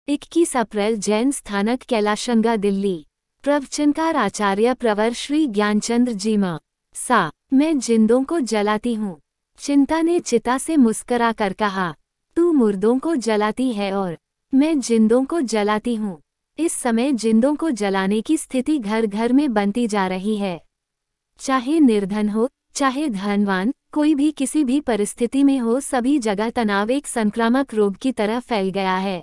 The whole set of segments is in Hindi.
21 अप्रैल जैन स्थानक कैलाशंगा दिल्ली। प्रवचनकार आचार्य प्रवर श्री ज्ञानचंद्र जी म। सा मैं जिंदों को जलाती हूँ। चिंता ने चिता से मुस्करा कर कहा, तू मुर्दों को जलाती है और मैं जिंदों को जलाती हूँ। इस समय जिंदों को जलाने की स्थिति घर घर में बनती जा रही है। चाहे निर्धन हो चाहे धनवान, कोई भी किसी भी परिस्थिति में हो, सभी जगह तनाव एक संक्रामक रोग की तरह फैल गया है।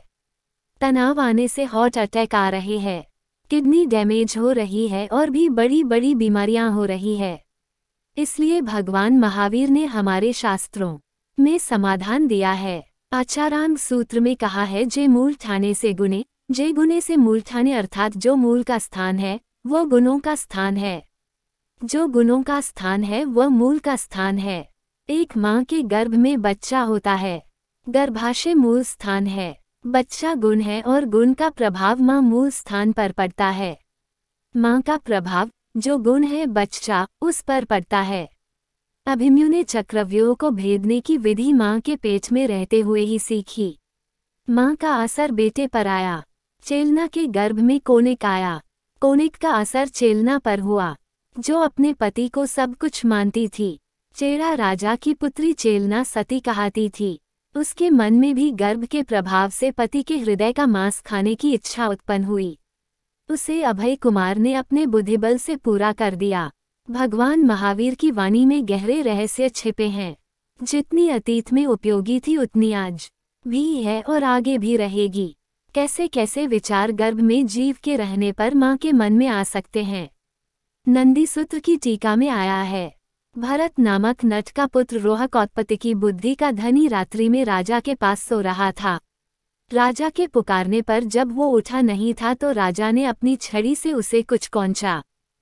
तनाव आने से हार्ट अटैक आ रहे हैं, किडनी डैमेज हो रही है और भी बड़ी बड़ी बीमारियां हो रही है। इसलिए भगवान महावीर ने हमारे शास्त्रों में समाधान दिया है। आचारांग सूत्र में कहा है, जे मूल ठाने से गुणे, जे गुणे से मूल ठाने, अर्थात जो मूल का स्थान है वह गुणों का स्थान है, जो गुणों का स्थान है वह मूल का स्थान है। एक माँ के गर्भ में बच्चा होता है, गर्भाशय मूल स्थान है, बच्चा गुण है और गुण का प्रभाव माँ मूल स्थान पर पड़ता है। माँ का प्रभाव जो गुण है बच्चा उस पर पड़ता है। अभिमन्यु ने चक्रव्यूह को भेदने की विधि माँ के पेट में रहते हुए ही सीखी। माँ का असर बेटे पर आया। चेलना के गर्भ में कोनिक आया, कोनिक का असर चेलना पर हुआ, जो अपने पति को सब कुछ मानती थी। चेरा राजा की पुत्री चेलना सती कहाती थी। उसके मन में भी गर्भ के प्रभाव से पति के हृदय का मांस खाने की इच्छा उत्पन्न हुई। उसे अभय कुमार ने अपने बुद्धिबल से पूरा कर दिया। भगवान महावीर की वाणी में गहरे रहस्य छिपे हैं। जितनी अतीत में उपयोगी थी उतनी आज भी है और आगे भी रहेगी। कैसे कैसे विचार गर्भ में जीव के रहने पर माँ के मन में आ सकते हैं। नंदी सूत्र की टीका में आया है, भरत नामक नट का पुत्र रोहक औत्पत्ति की बुद्धि का धनी रात्रि में राजा के पास सो रहा था। राजा के पुकारने पर जब वो उठा नहीं था तो राजा ने अपनी छड़ी से उसे कुछ कौंचा।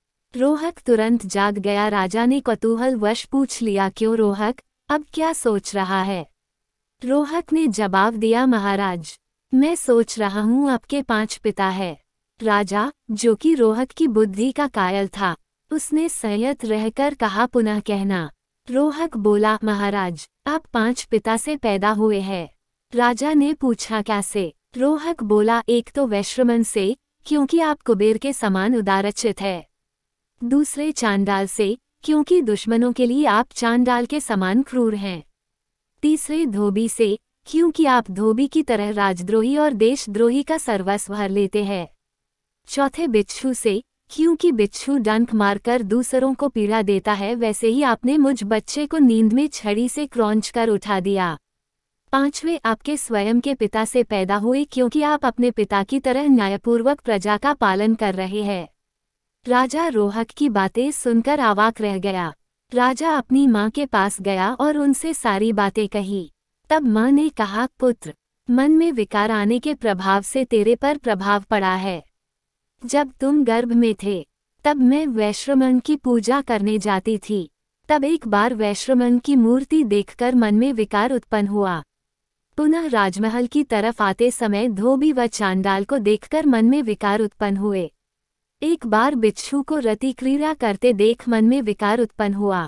रोहक तुरंत जाग गया। राजा ने कौतूहलवश पूछ लिया, क्यों रोहक, अब क्या सोच रहा है? रोहक ने जवाब दिया, महाराज मैं सोच रहा हूँ आपके 5 पिता है। राजा, जो कि रोहक की बुद्धि का कायल था, उसने संयत रहकर कहा, पुनः कहना। रोहक बोला, महाराज आप 5 पिता से पैदा हुए हैं। राजा ने पूछा, कैसे? रोहक बोला, एक तो वैश्रमण से, क्योंकि आप कुबेर के समान उदारचित है। दूसरे चांडाल से, क्योंकि दुश्मनों के लिए आप चांडाल के समान क्रूर हैं। तीसरे धोबी से, क्योंकि आप धोबी की तरह राजद्रोही और देशद्रोही का सर्वस्व हर लेते हैं। चौथे बिच्छू से, क्योंकि बिच्छू डंक मारकर दूसरों को पीड़ा देता है, वैसे ही आपने मुझ बच्चे को नींद में छड़ी से क्रौंच कर उठा दिया। पांचवें आपके स्वयं के पिता से पैदा हुए, क्योंकि आप अपने पिता की तरह न्यायपूर्वक प्रजा का पालन कर रहे हैं। राजा रोहक की बातें सुनकर अवाक रह गया। राजा अपनी माँ के पास गया और उनसे सारी बातें कही। तब माँ ने कहा, पुत्र, मन में विकार आने के प्रभाव से तेरे पर प्रभाव पड़ा है। जब तुम गर्भ में थे तब मैं वैश्रमण की पूजा करने जाती थी। तब एक बार वैश्रमण की मूर्ति देखकर मन में विकार उत्पन्न हुआ। पुनः राजमहल की तरफ आते समय धोबी व चांडाल को देखकर मन में विकार उत्पन्न हुए। एक बार बिच्छू को रति क्रीड़ा करते देख मन में विकार उत्पन्न हुआ।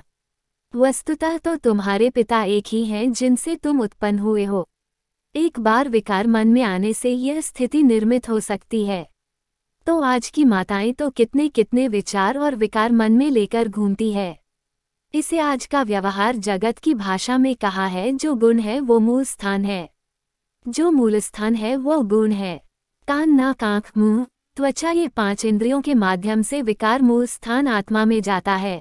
वस्तुतः तो तुम्हारे पिता एक ही हैं जिनसे तुम उत्पन्न हुए हो। एक बार विकार मन में आने से यह स्थिति निर्मित हो सकती है। तो आज की माताएं तो कितने कितने विचार और विकार मन में लेकर घूमती है। इसे आज का व्यवहार जगत की भाषा में कहा है, जो गुण है वो मूल स्थान है, जो मूल स्थान है वो गुण है। कान, नाक, आँख, मुंह, त्वचा, ये 5 इंद्रियों के माध्यम से विकार मूल स्थान आत्मा में जाता है।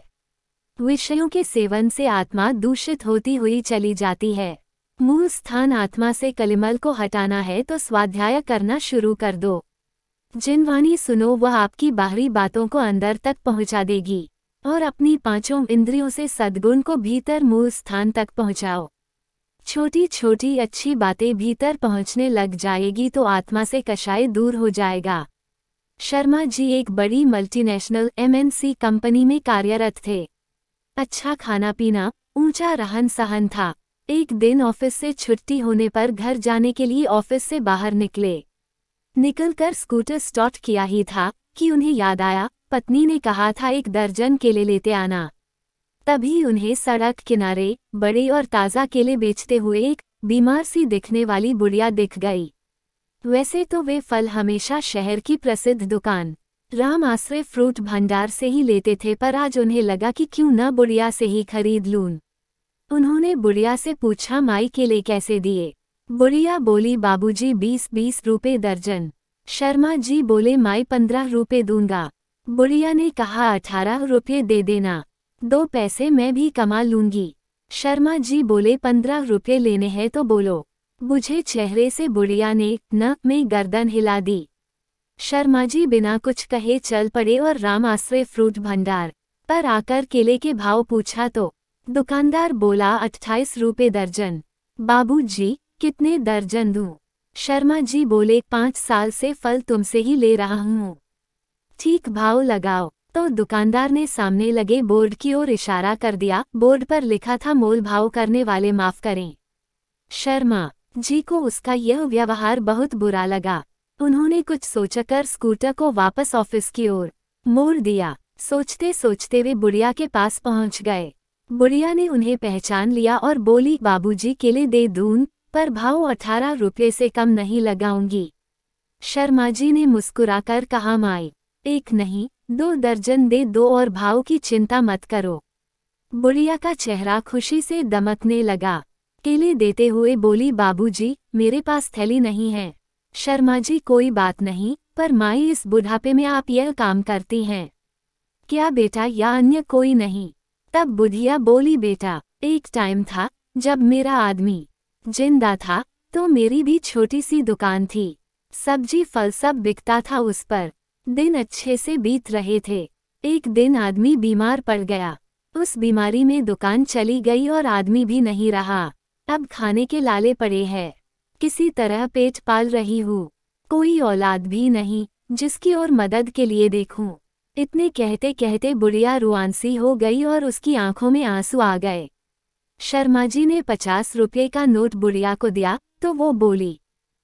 विषयों के सेवन से आत्मा दूषित होती हुई चली जाती है। मूल स्थान आत्मा से कलिमल को हटाना है तो स्वाध्याय करना शुरू कर दो। जिन वाणी सुनो वह आपकी बाहरी बातों को अंदर तक पहुंचा देगी और अपनी 5 इंद्रियों से सद्गुण को भीतर मूल स्थान तक पहुंचाओ। छोटी छोटी अच्छी बातें भीतर पहुंचने लग जाएगी तो आत्मा से कषाय दूर हो जाएगा। शर्मा जी एक बड़ी मल्टीनेशनल MNC कंपनी में कार्यरत थे। अच्छा खाना पीना, ऊंचा रहन सहन था। एक दिन ऑफिस से छुट्टी होने पर घर जाने के लिए ऑफिस से बाहर निकले। निकलकर स्कूटर स्टार्ट किया ही था कि उन्हें याद आया, पत्नी ने कहा था 1 दर्जन केले लेते आना। तभी उन्हें सड़क किनारे बड़े और ताज़ा केले बेचते हुए एक बीमार सी दिखने वाली बुढ़िया दिख गई। वैसे तो वे फल हमेशा शहर की प्रसिद्ध दुकान राम आश्रय फ्रूट भंडार से ही लेते थे, पर आज उन्हें लगा कि क्यों न बुढ़िया से ही खरीद लूं। उन्होंने बुढ़िया से पूछा, माई केले कैसे दिए? बुढ़िया बोली, बाबूजी 20-20 रुपए दर्जन। शर्मा जी बोले, माई 15 रुपए दूंगा। बुढ़िया ने कहा, 18 रुपये दे देना, 2 पैसे मैं भी कमा लूंगी। शर्मा जी बोले, 15 रुपये लेने हैं तो बोलो। बुझे चेहरे से बुढ़िया ने न में गर्दन हिला दी। शर्मा जी बिना कुछ कहे चल पड़े और राम आश्रय फ्रूट भंडार पर आकर केले के भाव पूछा तो दुकानदार बोला, 28 रुपये दर्जन। बाबूजी कितने दर्जन दूं? शर्मा जी बोले, 5 साल से फल तुमसे ही ले रहा हूँ, ठीक भाव लगाओ। तो दुकानदार ने सामने लगे बोर्ड की ओर इशारा कर दिया। बोर्ड पर लिखा था, मोल भाव करने वाले माफ करें। शर्मा जी को उसका यह व्यवहार बहुत बुरा लगा। उन्होंने कुछ सोचकर स्कूटर को वापस ऑफिस की ओर मोड़ दिया। सोचते सोचते वे बुढ़िया के पास पहुंच गए। बुढ़िया ने उन्हें पहचान लिया और बोली, बाबूजी केले दे दूं, पर भाव 18 रुपये से कम नहीं लगाऊंगी। शर्मा जी ने मुस्कुराकर कहा, माई 1 नहीं 2 दर्जन दे दो और भाव की चिंता मत करो। बुढ़िया का चेहरा खुशी से दमकने लगा। केले देते हुए बोली, बाबूजी मेरे पास थैली नहीं है। शर्मा जी, कोई बात नहीं, पर माई इस बुढ़ापे में आप यह काम करती हैं क्या बेटा, या अन्य कोई नहीं? तब बुढ़िया बोली, बेटा एक टाइम था जब मेरा आदमी जिंदा था तो मेरी भी छोटी सी दुकान थी, सब्जी फल सब बिकता था उस पर। दिन अच्छे से बीत रहे थे। एक दिन आदमी बीमार पड़ गया। उस बीमारी में दुकान चली गई और आदमी भी नहीं रहा। अब खाने के लाले पड़े हैं, किसी तरह पेट पाल रही हूँ, कोई औलाद भी नहीं जिसकी ओर मदद के लिए देखूं। इतने कहते कहते बुढ़िया रुआंसी हो गई और उसकी आंखों में आंसू आ गए। शर्मा जी ने 50 रुपये का नोट बुढ़िया को दिया तो वो बोली,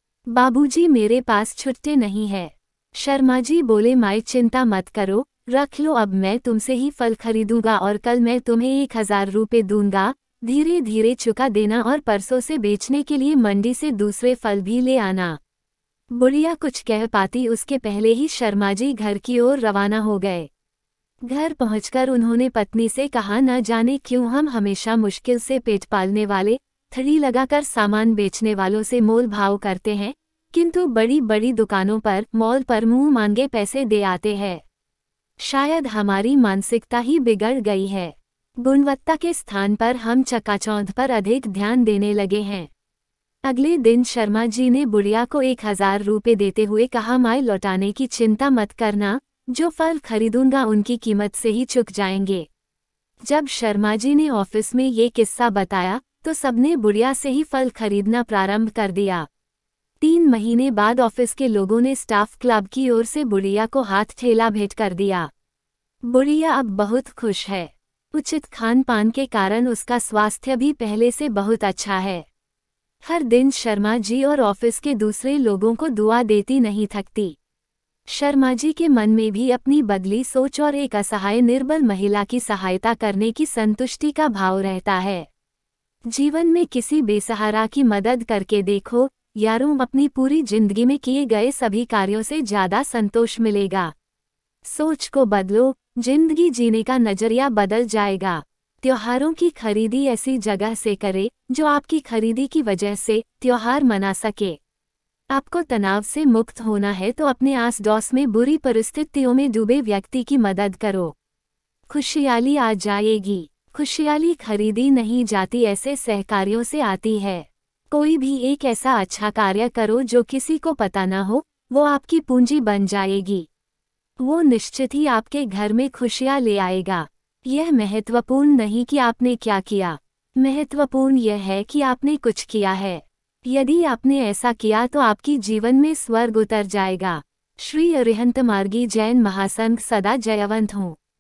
बाबूजी मेरे पास छुट्टे नहीं है। शर्मा जी बोले, माई चिंता मत करो, रख लो, अब मैं तुमसे ही फल खरीदूंगा और कल मैं तुम्हें 1000 रुपये दूंगा, धीरे धीरे चुका देना और परसों से बेचने के लिए मंडी से दूसरे फल भी ले आना। बुढ़िया कुछ कह पाती उसके पहले ही शर्मा जी घर की ओर रवाना हो गए। घर पहुंचकर उन्होंने पत्नी से कहा, न जाने क्यों हम हमेशा मुश्किल से पेट पालने वाले, थड़ी लगाकर सामान बेचने वालों से मोल भाव करते हैं, किंतु बड़ी बड़ी दुकानों पर मॉल पर मुंह मांगे पैसे दे आते हैं। शायद हमारी मानसिकता ही बिगड़ गई है। गुणवत्ता के स्थान पर हम चकाचौंध पर अधिक ध्यान देने लगे हैं। अगले दिन शर्मा जी ने बुढ़िया को 1000 रुपये देते हुए कहा, माई लौटाने की चिंता मत करना, जो फल खरीदूंगा उनकी कीमत से ही चुक जाएंगे। जब शर्मा जी ने ऑफिस में ये किस्सा बताया तो सबने बुढ़िया से ही फल खरीदना प्रारंभ कर दिया। 3 महीने बाद ऑफिस के लोगों ने स्टाफ क्लब की ओर से बुढ़िया को हाथ ठेला भेंट कर दिया। बुढ़िया अब बहुत खुश है। उचित खान पान के कारण उसका स्वास्थ्य भी पहले से बहुत अच्छा है। हर दिन शर्मा जी और ऑफिस के दूसरे लोगों को दुआ देती नहीं थकती। शर्मा जी के मन में भी अपनी बदली सोच और एक असहाय निर्बल महिला की सहायता करने की संतुष्टि का भाव रहता है। जीवन में किसी बेसहारा की मदद करके देखो यारों, अपनी पूरी जिंदगी में किए गए सभी कार्यों से ज्यादा संतोष मिलेगा। सोच को बदलो, जिंदगी जीने का नजरिया बदल जाएगा। त्योहारों की खरीदी ऐसी जगह से करें जो आपकी खरीदी की वजह से त्योहार मना सके। आपको तनाव से मुक्त होना है तो अपने आस पड़ोस में बुरी परिस्थितियों में डूबे व्यक्ति की मदद करो, खुशहाली आ जाएगी। खुशहाली खरीदी नहीं जाती, ऐसे सहकार्यों से आती है। कोई भी एक ऐसा अच्छा कार्य करो जो किसी को पता न हो, वो आपकी पूंजी बन जाएगी। वो निश्चित ही आपके घर में खुशियां ले आएगा। यह महत्वपूर्ण नहीं कि आपने क्या किया, महत्वपूर्ण यह है कि आपने कुछ किया है। यदि आपने ऐसा किया तो आपकी जीवन में स्वर्ग उतर जाएगा। श्री अरिहंत मार्गी जैन महासंघ सदा जयवंत हों।